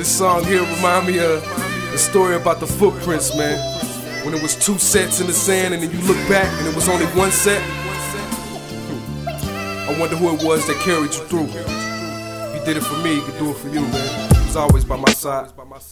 This song here remind me of the story about the footprints, man. When it was 2 sets in the sand and then you look back and it was only 1 set. I wonder who it was that carried you through. If he did it for me, he could do it for you, man. He was always by my side.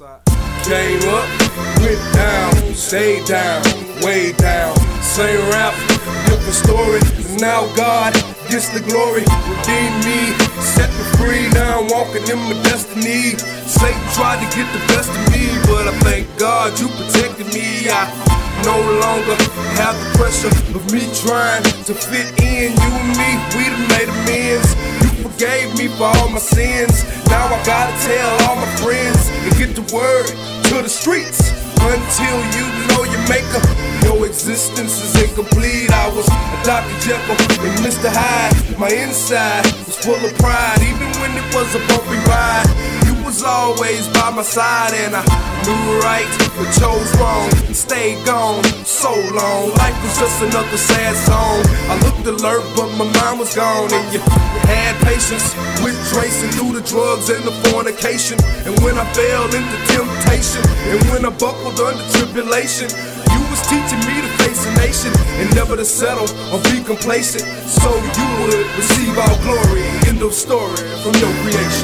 Came up, went down, stayed down, way down. Same rap, different story. And now God gets the glory. Redeemed me, set me free. Now I'm walking in my destiny. Satan tried to get the best of me, but I thank God you protected me. I no longer have the pressure of me trying to fit in. You and me, we done made amends. You forgave me for all my sins. Now I gotta tell all my friends and get the word to the streets. Until you know your maker, your existence is incomplete. I was a Dr. Jekyll and Mr. Hyde. My inside was full of pride, even when it was a bumpy ride. You was always by my side, and I knew right but chose wrong. Stayed gone so long. Life was just another sad song. I looked alert, but my mind was gone. And you had patience with tracing through the drugs and the fornication. And when I fell into temptation, and when I buckled under tribulation, you was teaching me to face a nation and never to settle or be complacent, so you would receive all glory. End of story from your creation.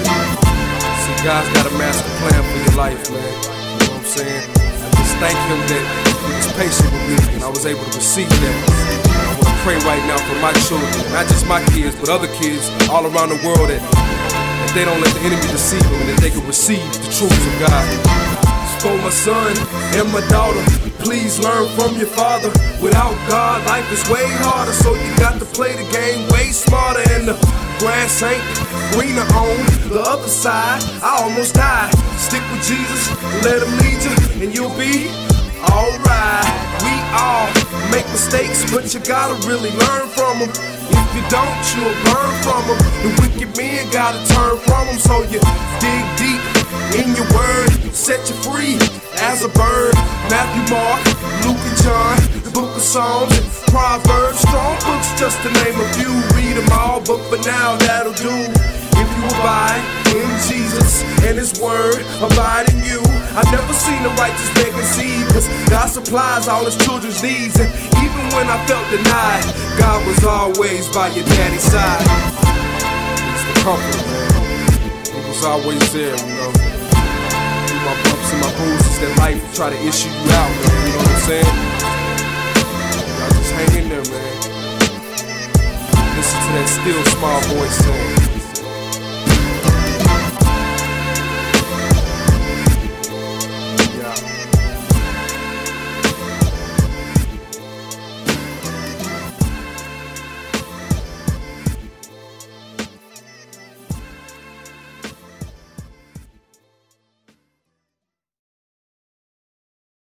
See, God's got a master plan for your life, man. You know what I'm saying? I just thank Him that He was patient with me and I was able to receive that. I want to pray right now for my children, not just my kids, but other kids all around the world, that they don't let the enemy deceive them and that they can receive the truths of God. For my son and my daughter, please learn from your father. Without God, life is way harder, so you got to play the game way smarter. And the grass ain't greener on the other side. I almost died. Stick with Jesus, let Him lead you, and you'll be alright. We all make mistakes, but you gotta really learn from them. If you don't, you'll burn from them. The wicked men gotta turn from them, so you dig deep in your word, set you free as a bird. Matthew, Mark, Luke, and John, the book of Psalms, and Proverbs, strong books just to name a few. Read them all, but for now that'll do. If you abide in Jesus and His word abide in you, I've never seen the righteous beg and seed, cause God supplies all His children's needs. And even when I felt denied, God was always by your daddy's side. He's the comforter, man. He was always there, you know. My bumps and my bruises that life try to issue you out, man. You know what I'm saying? Y'all just hang in there, man. Listen to that still small voice saying,